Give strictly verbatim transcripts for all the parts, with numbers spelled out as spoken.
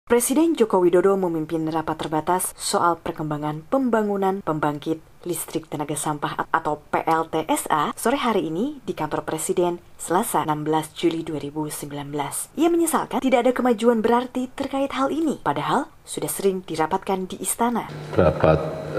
Presiden Joko Widodo memimpin rapat terbatas soal perkembangan pembangunan pembangkit listrik tenaga sampah atau P L T S A sore hari ini di kantor Presiden Selasa enam belas Juli dua ribu sembilan belas. Ia menyesalkan tidak ada kemajuan berarti terkait hal ini, padahal sudah sering dirapatkan di istana. Rapat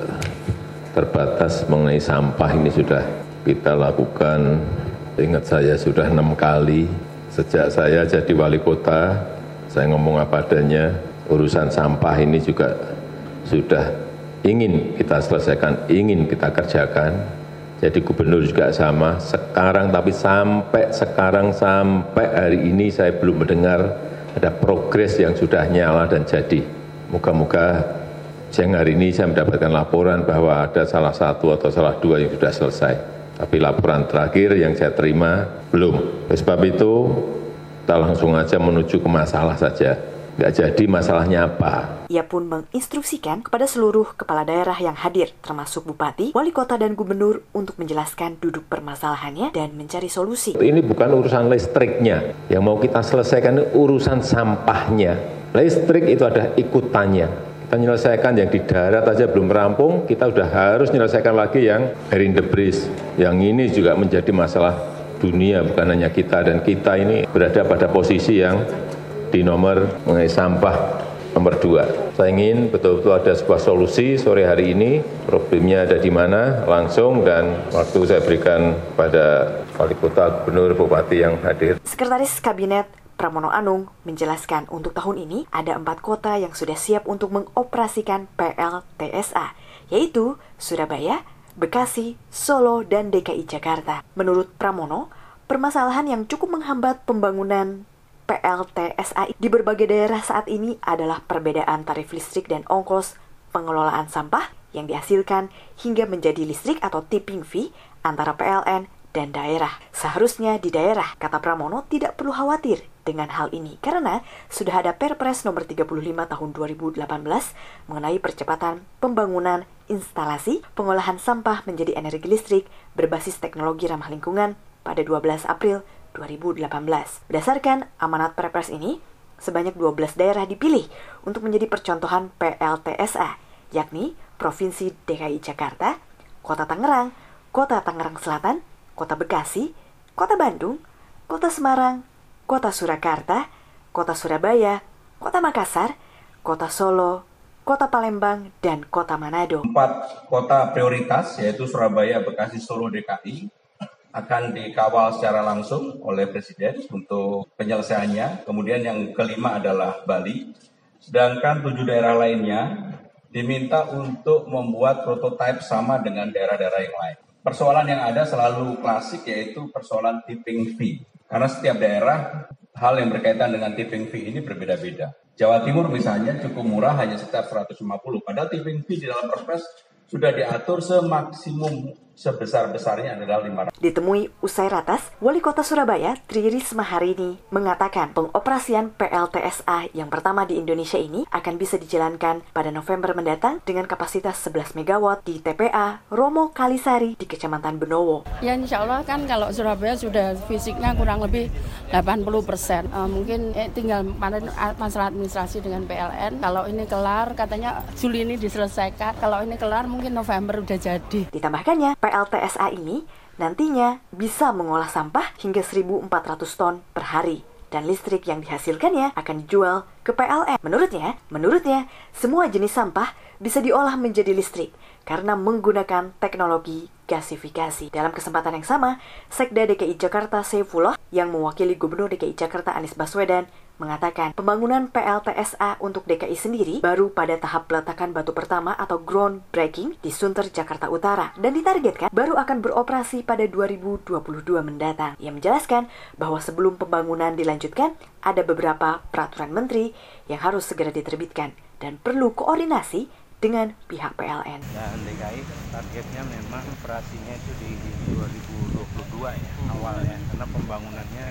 terbatas mengenai sampah ini sudah kita lakukan, ingat saya sudah enam kali sejak saya jadi wali kota. Saya ngomong apa adanya, urusan sampah ini juga sudah ingin kita selesaikan, ingin kita kerjakan. Jadi gubernur juga sama, sekarang tapi sampai sekarang, sampai hari ini saya belum mendengar ada progres yang sudah nyala dan jadi. Moga-moga siang hari ini saya mendapatkan laporan bahwa ada salah satu atau salah dua yang sudah selesai. Tapi laporan terakhir yang saya terima belum. Oleh sebab itu, kita langsung aja menuju ke masalah saja. Nggak jadi masalahnya apa. Ia pun menginstruksikan kepada seluruh kepala daerah yang hadir, termasuk bupati, wali kota, dan gubernur untuk menjelaskan duduk permasalahannya dan mencari solusi. Ini bukan urusan listriknya. Yang mau kita selesaikan ini urusan sampahnya. Listrik itu ada ikutannya. Kita menyelesaikan yang di darat aja belum rampung, kita sudah harus menyelesaikan lagi yang air in the breeze. Yang ini juga menjadi masalah dunia, bukan hanya kita, dan kita ini berada pada posisi yang di nomor mengenai sampah nomor dua. Saya ingin betul-betul ada sebuah solusi sore hari ini, problemnya ada di mana langsung, dan waktu saya berikan pada wali kota, gubernur, bupati yang hadir. Sekretaris Kabinet Pramono Anung menjelaskan untuk tahun ini ada empat kota yang sudah siap untuk mengoperasikan P L T S A, yaitu Surabaya, Bekasi, Solo, dan D K I Jakarta. Menurut Pramono, permasalahan yang cukup menghambat pembangunan P L T S A di berbagai daerah saat ini adalah perbedaan tarif listrik dan ongkos pengelolaan sampah yang dihasilkan hingga menjadi listrik atau tipping fee antara P L N dan daerah. Seharusnya di daerah, kata Pramono, tidak perlu khawatir dengan hal ini karena sudah ada Perpres nomor tiga puluh lima tahun dua ribu delapan belas mengenai percepatan pembangunan instalasi pengolahan sampah menjadi energi listrik berbasis teknologi ramah lingkungan pada dua belas April dua ribu delapan belas. Berdasarkan amanat Perpres ini, sebanyak dua belas daerah dipilih untuk menjadi percontohan P L T S A, yakni Provinsi D K I Jakarta, Kota Tangerang, Kota Tangerang Selatan, Kota Bekasi, Kota Bandung, Kota Semarang, Kota Surakarta, Kota Surabaya, Kota Makassar, Kota Solo, Kota Palembang, dan Kota Manado. Empat kota prioritas yaitu Surabaya, Bekasi, Solo, D K I akan dikawal secara langsung oleh Presiden untuk penyelesaiannya. Kemudian yang kelima adalah Bali. Sedangkan tujuh daerah lainnya diminta untuk membuat prototipe sama dengan daerah-daerah yang lain. Persoalan yang ada selalu klasik yaitu persoalan tipping fee. Karena setiap daerah hal yang berkaitan dengan tipping fee ini berbeda-beda. Jawa Timur misalnya cukup murah, hanya sekitar seratus lima puluh. Padahal tipping fee di dalam Perpres sudah diatur semaksimum sebesar-besarnya adalah lima ratus. Ditemui usai ratas, Wali Kota Surabaya Tri Risma hari ini mengatakan pengoperasian P L T S A yang pertama di Indonesia ini akan bisa dijalankan pada November mendatang dengan kapasitas sebelas megawatt di T P A Romo Kalisari di Kecamatan Benowo. Ya insya Allah kan kalau Surabaya sudah fisiknya kurang lebih delapan puluh persen. Uh, mungkin eh, tinggal masalah administrasi dengan P L N. Kalau ini kelar katanya Juli ini diselesaikan. Kalau ini kelar mungkin November udah jadi. Ditambahkannya, P L T S A ini nantinya bisa mengolah sampah hingga seribu empat ratus ton per hari dan listrik yang dihasilkannya akan dijual ke P L N. Menurutnya, menurutnya semua jenis sampah bisa diolah menjadi listrik karena menggunakan teknologi gasifikasi. Dalam kesempatan yang sama, Sekda D K I Jakarta Saifullah yang mewakili Gubernur D K I Jakarta Anies Baswedan mengatakan pembangunan P L T S A untuk D K I sendiri baru pada tahap peletakan batu pertama atau groundbreaking di Sunter, Jakarta Utara dan ditargetkan baru akan beroperasi pada dua ribu dua puluh dua mendatang. Ia menjelaskan bahwa sebelum pembangunan dilanjutkan ada beberapa peraturan menteri yang harus segera diterbitkan dan perlu koordinasi dengan pihak P L N. Dan D K I targetnya memang operasinya itu di, di dua ribu dua puluh dua ya awalnya, karena pembangunannya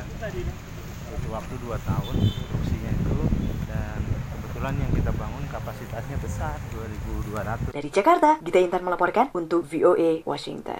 butuh waktu dua tahun produksinya itu, dan kebetulan yang kita bangun kapasitasnya besar dua ribu dua ratus. Dari Jakarta, Gita Intan melaporkan untuk V O A Washington.